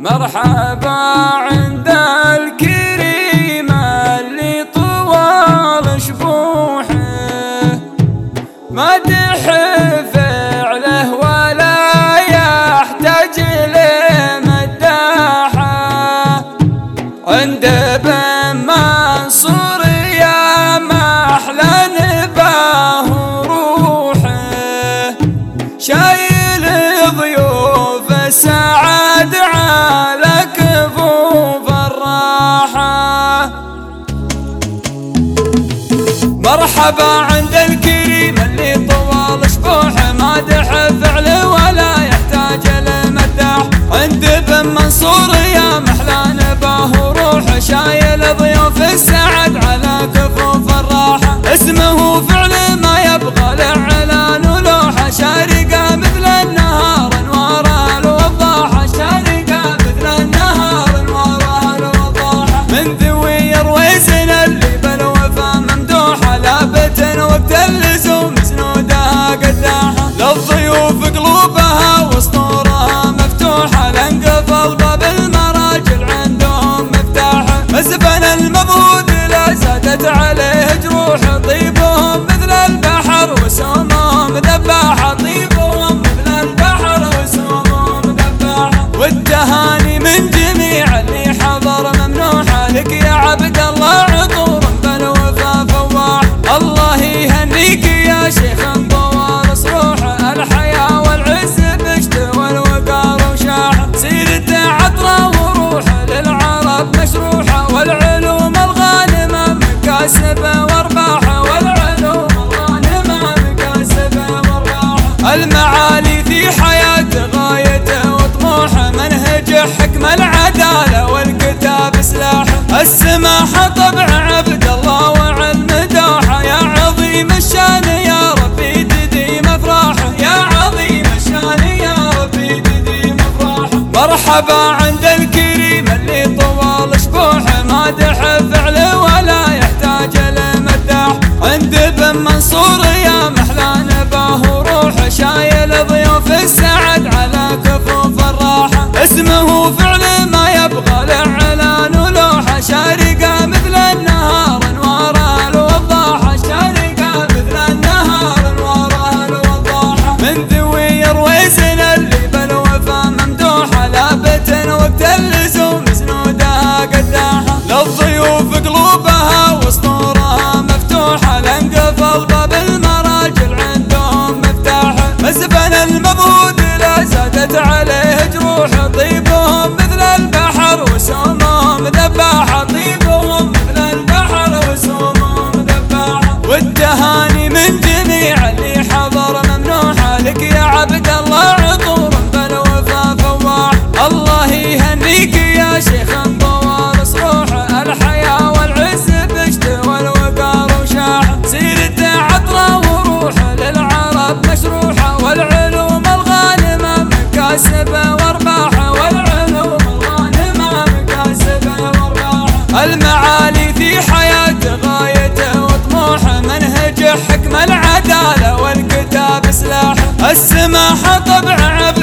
مرحبا عند الكريم اللي طوال شبوحه، مدح فعله ولا يحتاج لمداحه. عند بن منصور يا محلى نباه روحه، شايل ضيوف السعد على كفوف الراحة. مرحبا عند الكريم اللي طوال شبوحه، مادح فعله ولا يحتاج لمداح. عند بن منصور يا محلى نباه روحه، شايل ضيوف السعد على كفوف الراحة. اسمه فعل ما يبغى لإعلان ولوحة، شارقة مثل النهار انواره الوضاحة، شارقة مثل النهار انواره الوضاحة. من ذوي رويزن اللي بالوفا ممدوحة، لابت وقت اللزوم سنودها قداحة. للضيوف قلوبها وسطورها مفتوحة، لانقفل باب المراجل عندهم مفتاحة. مسبن المبعود لا زادت عليه جروح، طيبهم مثل البحر وسومهم ذباحة، طيبهم مثل البحر وسومهم ذباحة. والتهاني من جميع اللي حضر ممنوحة، لك يا عبد الله عطور بالوفا فواح. الله يهنيك يا شيخ طوال صروحه، الحياة والعز بشت والوقار وشاحة. سيرته عطرة وروحه للعرب مشروحة، والعلوم الغانمة مكاسبة وارباحة، والعلوم الغانمة مكاسبة وارباحة. المعالي في حياته غايته وطموحه، منهج حكم العدالة والكتاب سلاحه. السماحة طبع عبد الله وعلم دوحه، يا عظيم الشان يا ربي تديم افراحه، يا عظيم الشان يا ربي تديم افراحه. مرحبا عند الكريم اللي طوال شبوحه، مادح فعله ولا يحتاج لمداح. عند بن منصور يا محلى نباه روحه، شايل ضيوف السعد على كفوف الراحة. اسمه فعل ما يبغى لإعلان ولوحة، شارقة مثل النهار انواره الوضاحة، شارقة مثل النهار انواره الوضاحة. من ذوي رويزن اللي بالوفا ممدوحة، لابت وقت اللزوم سنودها قداحة. للضيوف قلوبها وسطورها مفتوحة، لانقفل باب المراجل عندهم مفتاحة. مسبن المبعود لا زادت عليه جروح، طيبهم مثل البحر وسومهم ذباحة، طيبهم مثل البحر وسومهم ذباحة. والتهاني من جميع اللي حضر ممنوحة، لك يا عبد الله عطور بالوفا فواح. الله يهنيك يا شيخ طوال صروحه، الحياة والعز بشت والوقار وشاحة. سيرته عطرة وروحه للعرب مشروحة، والعلوم الغانمة مكاسبة وارباحة، والعلوم الغانمة مكاسبة وارباحة. المعالي في حياته غايته وطموحه، منهج حكم العدالة والكتاب سلاحه. السماحة طبع عبد